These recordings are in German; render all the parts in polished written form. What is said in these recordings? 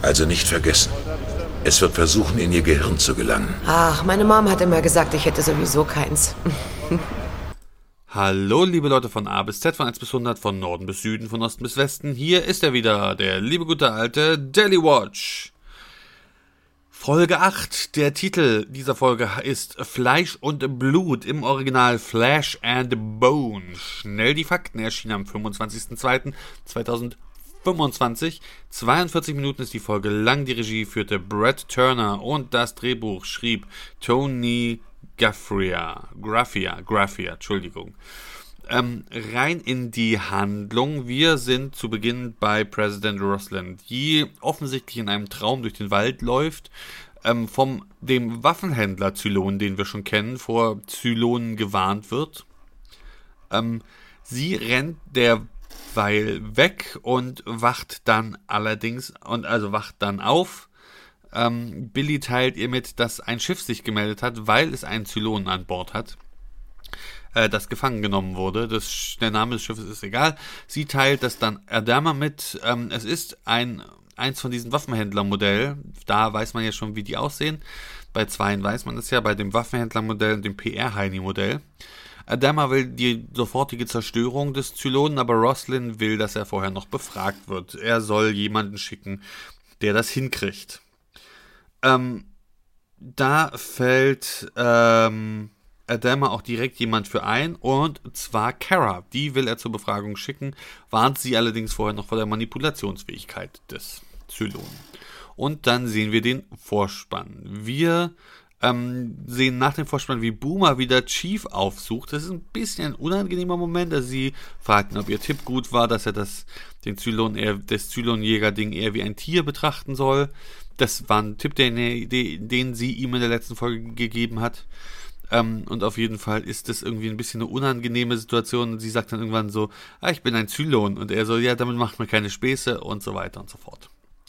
Also nicht vergessen. Es wird versuchen, in ihr Gehirn zu gelangen. Ach, meine Mom hat immer gesagt, ich hätte sowieso keins. Hallo liebe Leute von A bis Z, von 1 bis 100, von Norden bis Süden, von Osten bis Westen. Hier ist er wieder, der liebe gute alte Daily Watch. Folge 8, der Titel dieser Folge ist Fleisch und Blut, im Original Flesh and Bone. Schnell die Fakten, erschienen am 25.02.2025. 42 Minuten ist die Folge lang, die Regie führte Brett Turner und das Drehbuch schrieb Tony Graffia, Entschuldigung. Rein in die Handlung. Wir sind zu Beginn bei Präsident Roslin, die offensichtlich in einem Traum durch den Wald läuft, vom dem Waffenhändler Zylon, den wir schon kennen, vor Zylonen gewarnt wird. Sie rennt derweil weg und wacht dann auf. Billy teilt ihr mit, dass ein Schiff sich gemeldet hat, weil es einen Zylonen an Bord hat, das gefangen genommen wurde. Der Name des Schiffes ist egal. Sie teilt das dann Adama mit. Es ist eins von diesen Waffenhändlermodell. Da weiß man ja schon, wie die aussehen. Bei zweien weiß man es ja, bei dem Waffenhändlermodell und dem PR-Heini-Modell. Adama will die sofortige Zerstörung des Zylonen, aber Roslin will, dass er vorher noch befragt wird. Er soll jemanden schicken, der das hinkriegt. Da fällt Adama auch direkt jemand für ein, und zwar Kara. Die will er zur Befragung schicken, warnt sie allerdings vorher noch vor der Manipulationsfähigkeit des Zylonen. Und dann sehen wir den Vorspann. Wir sehen nach dem Vorspann, wie Boomer wieder Chief aufsucht. Das ist ein bisschen ein unangenehmer Moment. Also sie fragten, ob ihr Tipp gut war, dass er das Zylonjäger-Ding eher wie ein Tier betrachten soll. Das war ein Tipp, den sie ihm in der letzten Folge gegeben hat. Und auf jeden Fall ist das irgendwie ein bisschen eine unangenehme Situation. Und sie sagt dann irgendwann so, ich bin ein Zylon. Und er so, ja, damit macht man keine Späße und so weiter und so fort.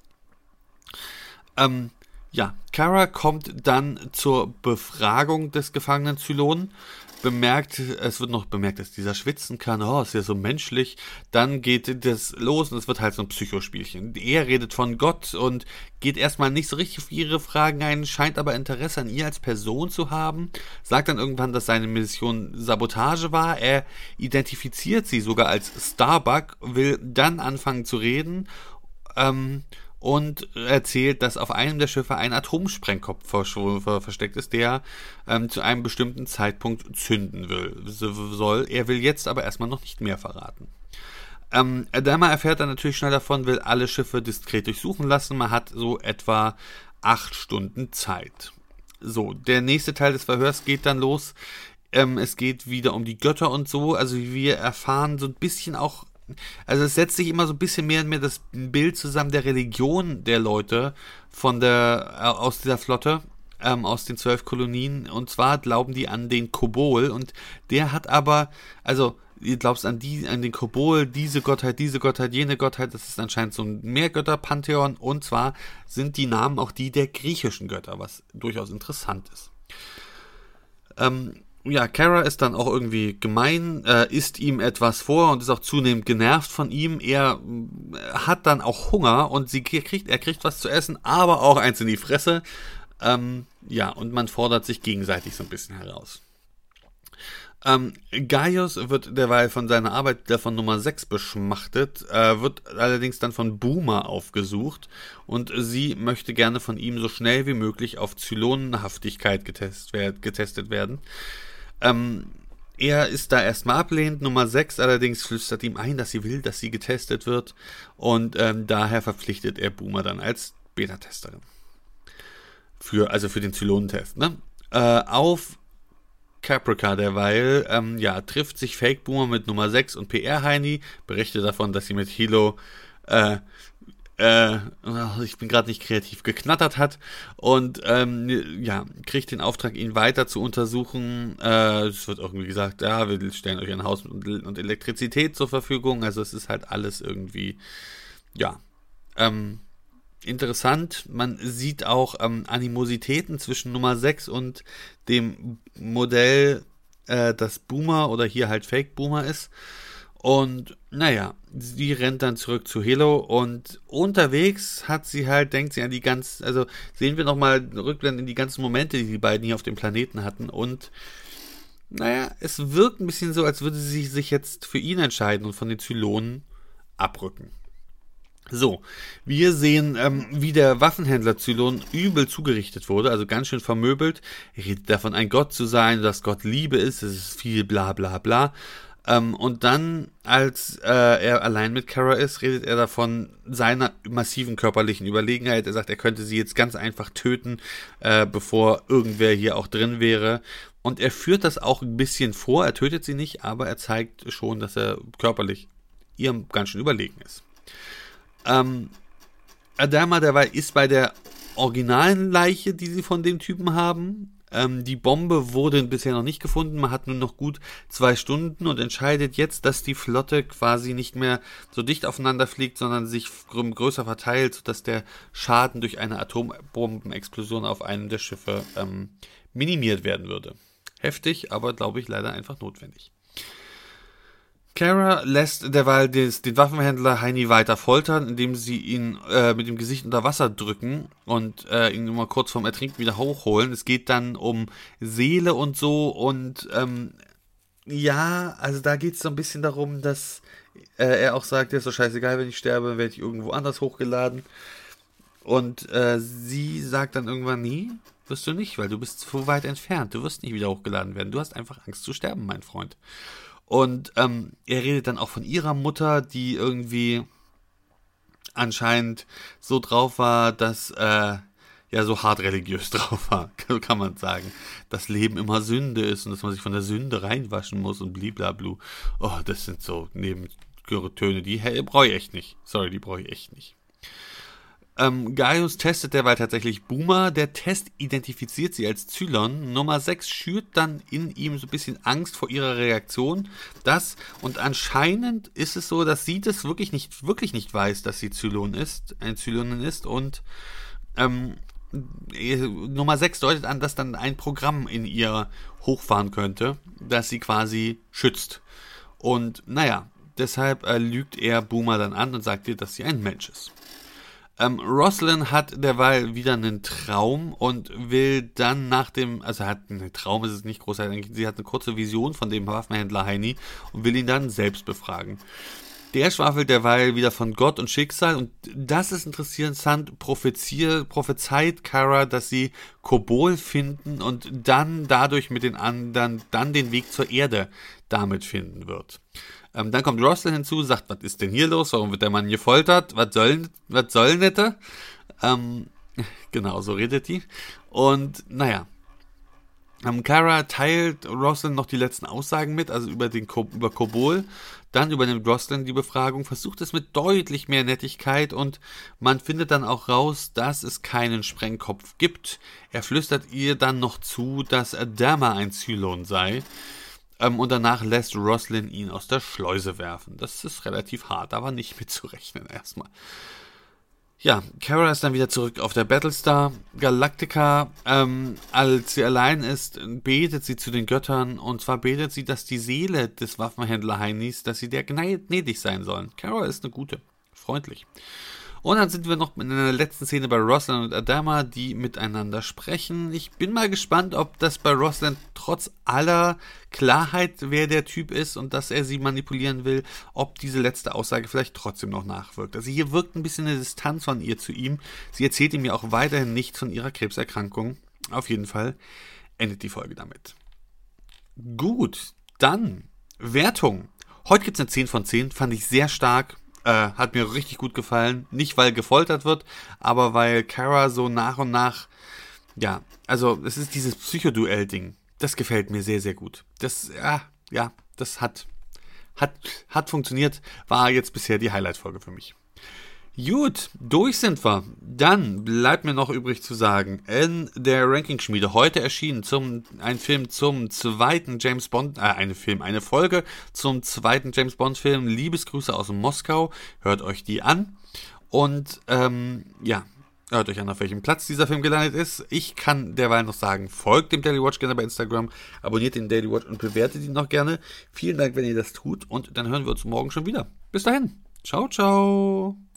Kara kommt dann zur Befragung des gefangenen Zylonen. Es wird noch bemerkt, dass dieser schwitzen kann. Ist ja so menschlich. Dann geht das los und es wird halt so ein Psychospielchen. Er redet von Gott und geht erstmal nicht so richtig auf ihre Fragen ein, scheint aber Interesse an ihr als Person zu haben. Sagt dann irgendwann, dass seine Mission Sabotage war. Er identifiziert sie sogar als Starbuck, will dann anfangen zu reden, und erzählt, dass auf einem der Schiffe ein Atomsprengkopf versteckt ist, der zu einem bestimmten Zeitpunkt zünden soll. Er will jetzt aber erstmal noch nicht mehr verraten. Adama erfährt dann natürlich schnell davon, will alle Schiffe diskret durchsuchen lassen. Man hat so etwa 8 Stunden Zeit. So, der nächste Teil des Verhörs geht dann los. Es geht wieder um die Götter und so. Also wir erfahren so ein bisschen auch. Also es setzt sich immer so ein bisschen mehr und mehr das Bild zusammen der Religion der Leute aus dieser Flotte, aus den 12 Kolonien. Und zwar glauben die an den Kobol, und der hat aber, also ihr glaubt an den Kobol, diese Gottheit, jene Gottheit. Das ist anscheinend so ein Mehrgötter-Pantheon, und zwar sind die Namen auch die der griechischen Götter, was durchaus interessant ist. Kara ist dann auch irgendwie gemein, isst ihm etwas vor und ist auch zunehmend genervt von ihm. Er hat dann auch Hunger und er kriegt was zu essen, aber auch eins in die Fresse. Und man fordert sich gegenseitig so ein bisschen heraus. Gaius wird derweil von seiner Arbeit von Nummer 6 beschmachtet, wird allerdings dann von Boomer aufgesucht, und sie möchte gerne von ihm so schnell wie möglich auf Zylonenhaftigkeit getestet werden. Er ist da erstmal ablehnend. Nummer 6 allerdings flüstert ihm ein, dass sie will, dass sie getestet wird, und daher verpflichtet er Boomer dann als Beta-Testerin. Für den Zylonentest, ne? Auf Caprica derweil, trifft sich Fake Boomer mit Nummer 6 und PR-Heini, berichtet davon, dass sie mit Hilo ich bin gerade nicht kreativ, geknattert hat, und kriegt den Auftrag, ihn weiter zu untersuchen. Es wird irgendwie gesagt, wir stellen euch ein Haus und Elektrizität zur Verfügung. Also es ist halt alles irgendwie interessant. Man sieht auch Animositäten zwischen Nummer 6 und dem Modell, das Boomer oder hier halt Fake Boomer ist. Und naja, sie rennt dann zurück zu Helo und unterwegs denkt sie an sehen wir nochmal rückblenden in die ganzen Momente, die beiden hier auf dem Planeten hatten und naja, es wirkt ein bisschen so, als würde sie sich jetzt für ihn entscheiden und von den Zylonen abrücken. So, wir sehen, wie der Waffenhändler Zylon übel zugerichtet wurde, also ganz schön vermöbelt. Er redet davon, ein Gott zu sein, dass Gott Liebe ist, es ist viel bla bla bla. Und dann, als er allein mit Kara ist, redet er davon seiner massiven körperlichen Überlegenheit. Er sagt, er könnte sie jetzt ganz einfach töten, bevor irgendwer hier auch drin wäre. Und er führt das auch ein bisschen vor. Er tötet sie nicht, aber er zeigt schon, dass er körperlich ihr ganz schön überlegen ist. Adama dabei ist bei der originalen Leiche, die sie von dem Typen haben. Die Bombe wurde bisher noch nicht gefunden. Man hat nur noch gut 2 Stunden und entscheidet jetzt, dass die Flotte quasi nicht mehr so dicht aufeinander fliegt, sondern sich größer verteilt, sodass der Schaden durch eine Atombombenexplosion auf einem der Schiffe minimiert werden würde. Heftig, aber glaube ich leider einfach notwendig. Kara lässt derweil den Waffenhändler Heini weiter foltern, indem sie ihn mit dem Gesicht unter Wasser drücken und ihn mal kurz vorm Ertrinken wieder hochholen. Es geht dann um Seele und so und also da geht es so ein bisschen darum, dass er auch sagt, ja, ist doch scheißegal, wenn ich sterbe, werde ich irgendwo anders hochgeladen. Und sie sagt dann irgendwann, nie, wirst du nicht, weil du bist so weit entfernt, du wirst nicht wieder hochgeladen werden, du hast einfach Angst zu sterben, mein Freund. Und er redet dann auch von ihrer Mutter, die irgendwie anscheinend so drauf war, dass so hart religiös drauf war, kann man sagen. Dass Leben immer Sünde ist und dass man sich von der Sünde reinwaschen muss und bliblablu. Oh, das sind so Nebentöne, die brauche ich echt nicht. Sorry, die brauche ich echt nicht. Gaius testet derweil tatsächlich Boomer. Der Test identifiziert sie als Zylon. Nummer 6 schürt dann in ihm so ein bisschen Angst vor ihrer Reaktion. Und anscheinend ist es so, dass sie das wirklich nicht weiß, dass sie Zylonin ist. Und Nummer 6 deutet an, dass dann ein Programm in ihr hochfahren könnte, das sie quasi schützt. Und naja, deshalb lügt er Boomer dann an und sagt ihr, dass sie ein Mensch ist. Roslin hat derweil wieder einen Traum und will dann Traum ist es nicht großartig, sie hat eine kurze Vision von dem Waffenhändler Heini und will ihn dann selbst befragen. Der schwafelt derweil wieder von Gott und Schicksal und das ist interessant, prophezeit Kara, dass sie Kobol finden und dann dadurch mit den anderen dann den Weg zur Erde damit finden wird. Dann kommt Roslin hinzu, sagt, was ist denn hier los? Warum wird der Mann gefoltert? Was soll nette? Genau, so redet die. Und naja, Kara teilt Roslin noch die letzten Aussagen mit, also über Kobol. Dann übernimmt Roslin die Befragung, versucht es mit deutlich mehr Nettigkeit und man findet dann auch raus, dass es keinen Sprengkopf gibt. Er flüstert ihr dann noch zu, dass Adama ein Zylon sei. Und danach lässt Roslin ihn aus der Schleuse werfen. Das ist relativ hart, aber nicht mitzurechnen erstmal. Ja, Kara ist dann wieder zurück auf der Battlestar Galactica. Als sie allein ist, betet sie zu den Göttern. Und zwar betet sie, dass die Seele des Waffenhändler Heinis, dass sie der gnädig sein sollen. Kara ist eine gute, freundlich. Und dann sind wir noch in der letzten Szene bei Roslin und Adama, die miteinander sprechen. Ich bin mal gespannt, ob das bei Roslin trotz aller Klarheit, wer der Typ ist und dass er sie manipulieren will, ob diese letzte Aussage vielleicht trotzdem noch nachwirkt. Also hier wirkt ein bisschen eine Distanz von ihr zu ihm. Sie erzählt ihm ja auch weiterhin nichts von ihrer Krebserkrankung. Auf jeden Fall endet die Folge damit. Gut, dann Wertung. Heute gibt es eine 10 von 10, fand ich sehr stark. Hat mir richtig gut gefallen. Nicht, weil gefoltert wird, aber weil Kara so nach und nach, es ist dieses Psychoduell-Ding. Das gefällt mir sehr, sehr gut. Das hat funktioniert. War jetzt bisher die Highlight-Folge für mich. Gut, durch sind wir. Dann bleibt mir noch übrig zu sagen, in der Rankingschmiede heute erschienen ein Film zum zweiten James Bond, eine Folge zum zweiten James Bond Film, Liebesgrüße aus Moskau. Hört euch die an. Und Hört euch an, auf welchem Platz dieser Film gelandet ist. Ich kann derweil noch sagen, folgt dem Daily Watch gerne bei Instagram, abonniert den Daily Watch und bewertet ihn noch gerne. Vielen Dank, wenn ihr das tut und dann hören wir uns morgen schon wieder. Bis dahin. Ciao, ciao.